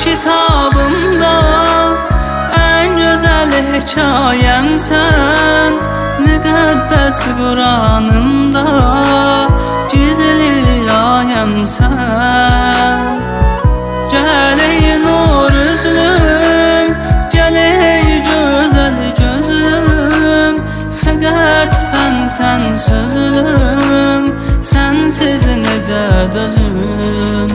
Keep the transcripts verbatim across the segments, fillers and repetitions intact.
kitabımda en güzel hikayem sen, müqəddəs Qur'anımda gizli ayem sen. Gəl ey nur üzlüm, gəl ey gözəl gözlüm, fəqət sən sənsizlüm, sənsiz necə dözüm.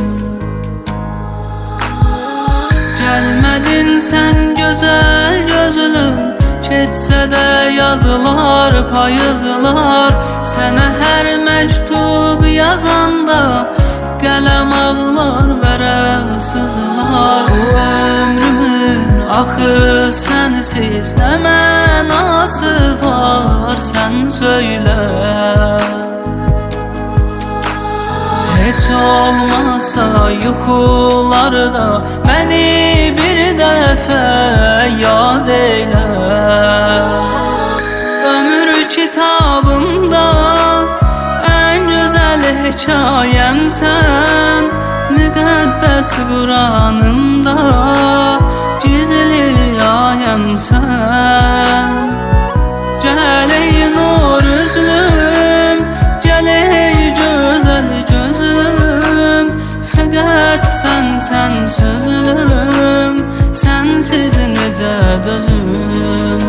Gəlmədin sən gözəl gözlüm, keçsə də yazılar, payızlar, sənə hər məktub yazanda qələm ağlar, vərəq sızlar. Bu ömrümün axı sənsiz nə mənası var, sən söylə. Heç olmasa yuxularda məni bir dəfə yad eylə. Ömür kitabımda en güzel hikayem sen, müqəddəs Qur'anımda gizli ayem sen. Gəl ey nur üzlüm, gəl ey gözəl gözlüm, fəqət sən sənsizlüm, sənsiz necə dözüm.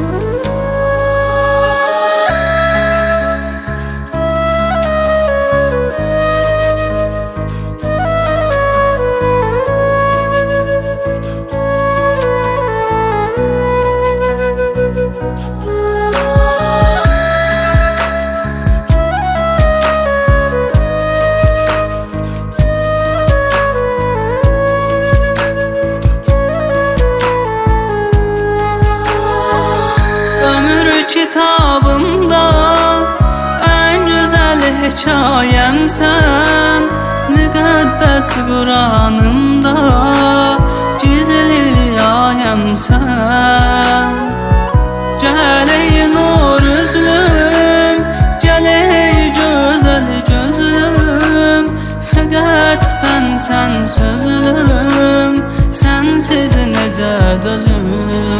Kitabımda en güzel hikayem sen, müqəddəs Qur'anımda gizli ayem sen. Gəl ey nur üzlüm, gəl ey gözəl gözlüm, fəqət sən sənsizlüm, sənsiz necə dözüm.